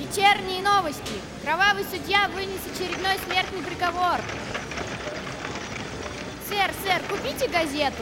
Вечерние новости. Кровавый судья вынес очередной смертный приговор. Сэр, купите газету.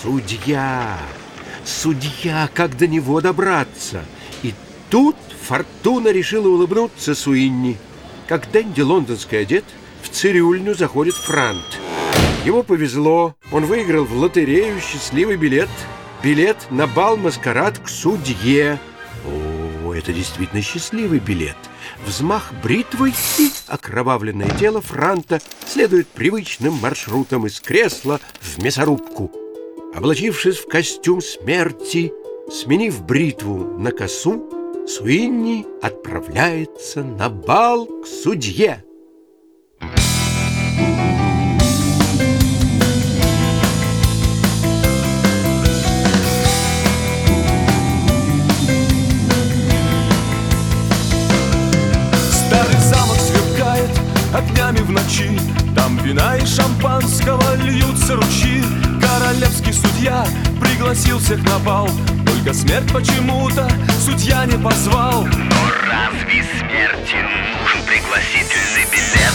Судья, как до него добраться? И тут Фортуна решила улыбнуться Суинни. Как Дэнди лондонский одет, в цирюльню заходит Франт. Ему повезло, он выиграл в лотерею счастливый билет. Билет на бал-маскарад к судье. О, это действительно счастливый билет. Взмах бритвой, и окровавленное тело Франта следует привычным маршрутом из кресла в мясорубку. Облачившись в костюм смерти, сменив бритву на косу, Суинни отправляется на бал к судье. Старый замок сверкает огнями в ночи, там вина и шампанского льются ручьи. Королевский судья пригласил всех на бал, только смерть почему-то судья не позвал. Но разве смерти нужен пригласительный билет?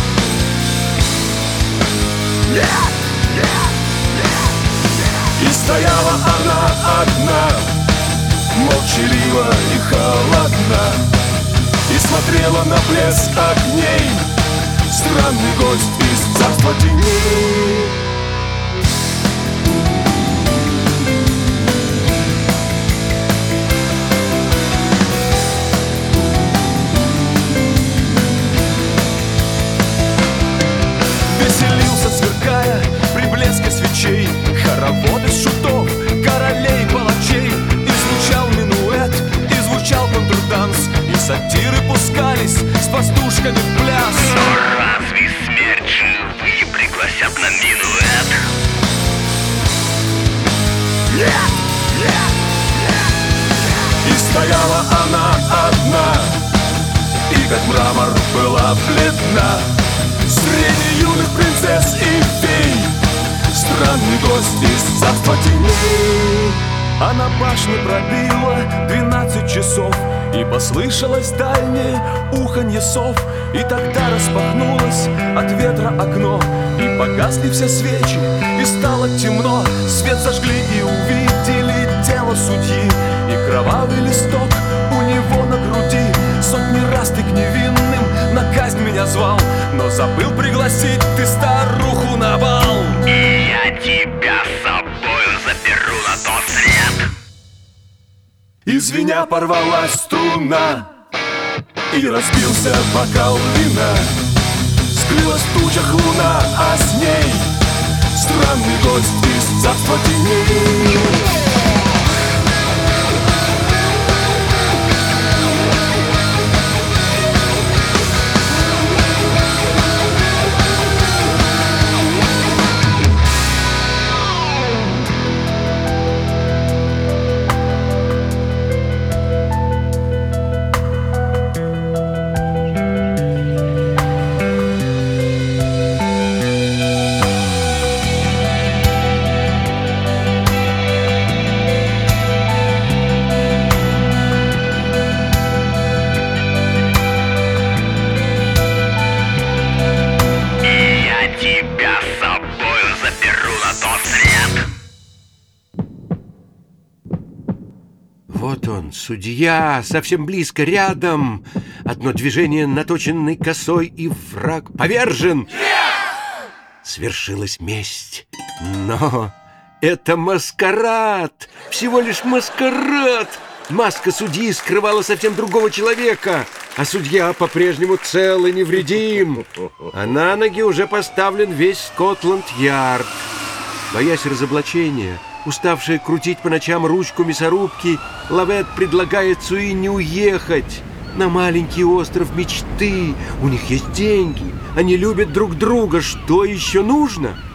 И стояла она одна, молчалива и холодна, и смотрела на блеск огней, странный гость из царства теней. Веселился, сверкая при блеске свечей, хоровод из шутов, королей, палачей. И звучал минуэт, и звучал контрданс, и сатиры пускались с пастушками в пляс. Но разве смерть живые пригласят на минуэт? И стояла она одна, и как мрамор была бледна, среди юных принцесс и фей, странный гость из царства теней. А на башне пробило 12 часов, и послышалось дальнее уханье сов. И тогда распахнулось от ветра окно, и погасли все свечи, и стало темно. Свет зажгли и увидели тело судьи, и кровавый листок у него на груди. Сотни раз ты к невинным на казнь меня звал, но забыл пригласить ты старуху на бал. И я тебя с собою заберу на тот свет. Из меня порвалась струна, и разбился бокал вина. Скрылась в тучах луна, а с ней странный гость из царства теней. Вот он, судья, совсем близко, рядом. Одно движение наточенной косой, и враг повержен. Свершилась месть. Но это маскарад, всего лишь маскарад. Маска судьи скрывала совсем другого человека, а судья по-прежнему цел и невредим. А на ноги уже поставлен весь Скотланд-Ярд. Боясь разоблачения, уставшая крутить по ночам ручку мясорубки, Лавет предлагает Суинни уехать на маленький остров мечты. У них есть деньги, они любят друг друга. Что еще нужно?